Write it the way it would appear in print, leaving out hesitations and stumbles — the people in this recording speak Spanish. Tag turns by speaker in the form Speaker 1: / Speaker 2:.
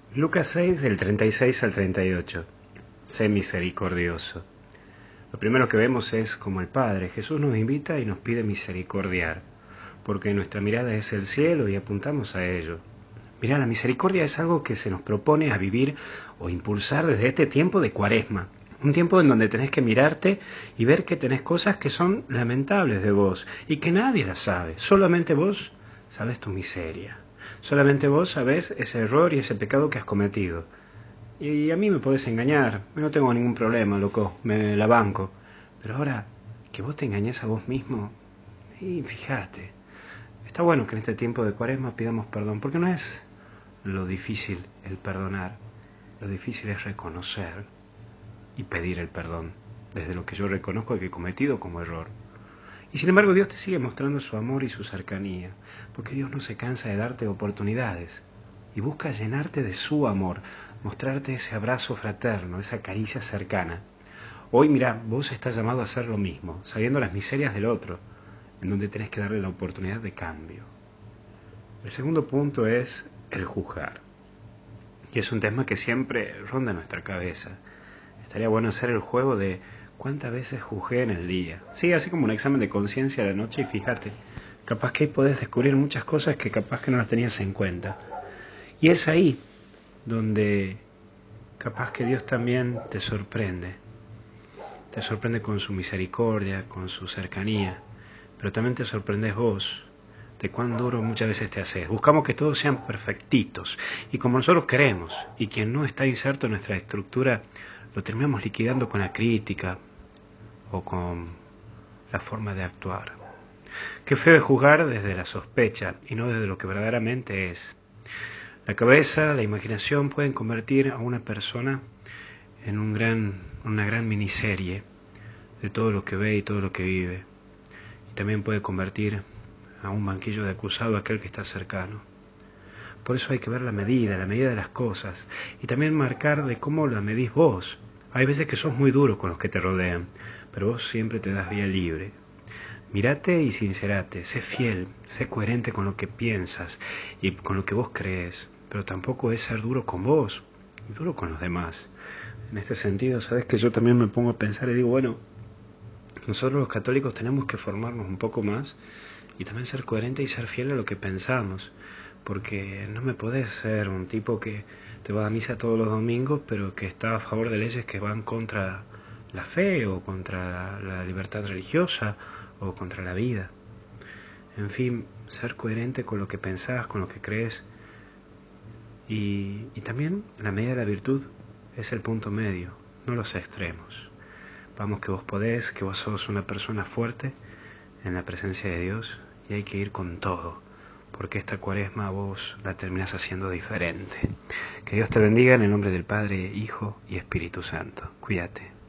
Speaker 1: Lucas 6, del 36 al 38. Sé misericordioso. Lo primero que vemos es como el Padre. Jesús nos invita y nos pide misericordiar, porque nuestra mirada es el cielo y apuntamos a ello. Mirá, la misericordia es algo que se nos propone a vivir o impulsar desde este tiempo de Cuaresma. Un tiempo en donde tenés que mirarte y ver que tenés cosas que son lamentables de vos y que nadie las sabe. Solamente vos sabés tu miseria. Solamente vos sabés ese error y ese pecado que has cometido. Y a mí me podés engañar, no tengo ningún problema, loco, me la banco. Pero ahora, que vos te engañes a vos mismo, y fíjate, está bueno que en este tiempo de Cuaresma pidamos perdón, porque no es lo difícil el perdonar, lo difícil es reconocer y pedir el perdón, desde lo que yo reconozco que he cometido como error. Y sin embargo Dios te sigue mostrando su amor y su cercanía, porque Dios no se cansa de darte oportunidades y busca llenarte de su amor, mostrarte ese abrazo fraterno, esa caricia cercana. Hoy mirá, vos estás llamado a hacer lo mismo, sabiendo las miserias del otro, en donde tenés que darle la oportunidad de cambio. El segundo punto es el juzgar, y es un tema que siempre ronda nuestra cabeza. Estaría bueno hacer el juego de cuántas veces juzgué en el día. Sí, así como un examen de conciencia a la noche y fíjate, capaz que ahí podés descubrir muchas cosas que capaz que no las tenías en cuenta. Y es ahí donde capaz que Dios también te sorprende con su misericordia, con su cercanía, pero también te sorprendes vos de cuán duro muchas veces te haces. Buscamos que todos sean perfectitos y como nosotros queremos, y quien no está inserto en nuestra estructura lo terminamos liquidando con la crítica o con la forma de actuar. Qué feo es juzgar desde la sospecha y no desde lo que verdaderamente es. La cabeza, la imaginación pueden convertir a una persona en una gran miniserie de todo lo que ve y todo lo que vive. Y también puede convertir a un banquillo de acusado a aquel que está cercano. Por eso hay que ver la medida de las cosas y también marcar de cómo la medís vos. Hay veces que sos muy duro con los que te rodean, pero vos siempre te das vía libre. Mirate y sincerate, sé fiel, sé coherente con lo que piensas y con lo que vos crees, pero tampoco es ser duro con vos y duro con los demás. En este sentido, sabes que yo también me pongo a pensar y digo, bueno, nosotros los católicos tenemos que formarnos un poco más y también ser coherente y ser fiel a lo que pensamos, porque no me podés ser un tipo que te va a misa todos los domingos, pero que está a favor de leyes que van contra la fe o contra la libertad religiosa o contra la vida. En fin, ser coherente con lo que pensás, con lo que crees y también la medida de la virtud es el punto medio, no los extremos. Vamos que vos podés, que vos sos una persona fuerte en la presencia de Dios y hay que ir con todo, porque esta Cuaresma vos la terminás haciendo diferente. Que Dios te bendiga en el nombre del Padre, Hijo y Espíritu Santo. Cuídate.